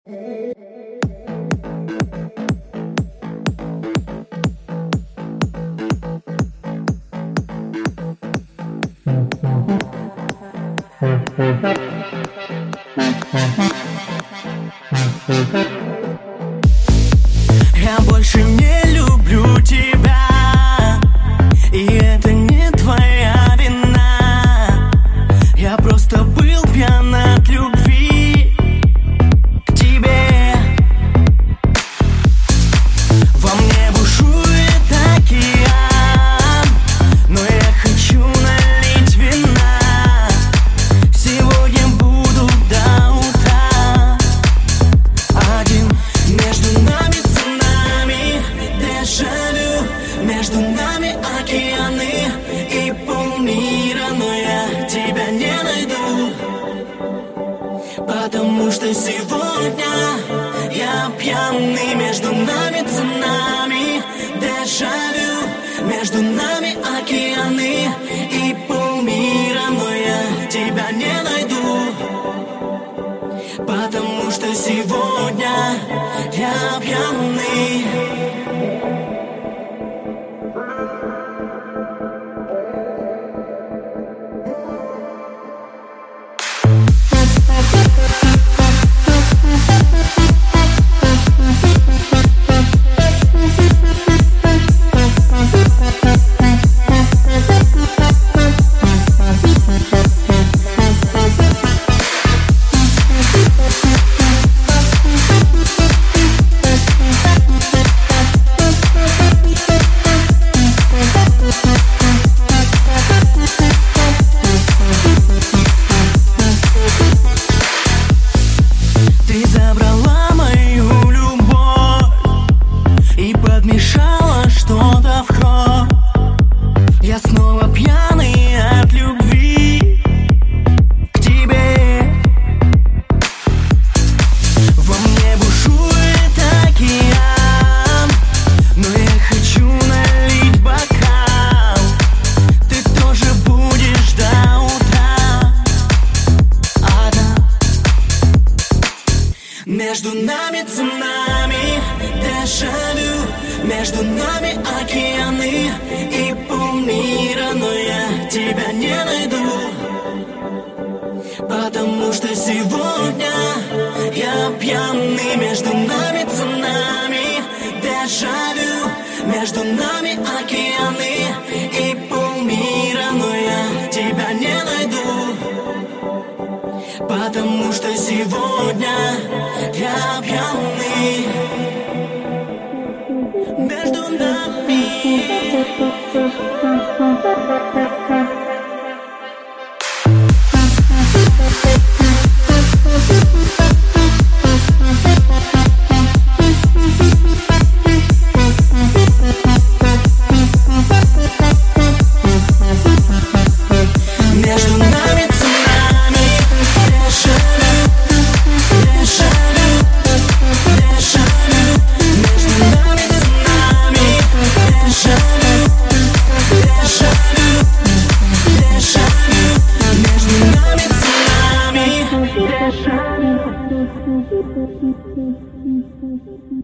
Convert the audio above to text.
Я больше не люблю тебя, и это не твоя вина. Я просто был пьян от любви к тебе. Во мне бушует океан, но я хочу налить вина. Сегодня буду до утра один. Между нами цунами, дежавю, между нами океаны и полмира, но я тебя не найду, потому что сегодня я пьяный. Между нами цунами, дежавю, между нами океаны и полмира, но я тебя не найду, потому что сегодня я пьяный. Ты забрала мою любовь и подмешала что-то в кровь. Я снова пьяный от любви к тебе. Во мне бушует океан, но я хочу налить бокал. Ты тоже будешь до утра одна. Между нами цунами, дежавю, между нами океаны и полмира, но я тебя не найду, потому что сегодня я пьяный. Между нами цунами, дежавю, между нами океаны и полмира, но я тебя не найду, потому что сегодня я пьяный. Между нами. Между нами цунами, дежавю, дежавю, дежавю. Между нами цунами, дежавю, дежавю, дежавю. Между нами цунами, дежавю.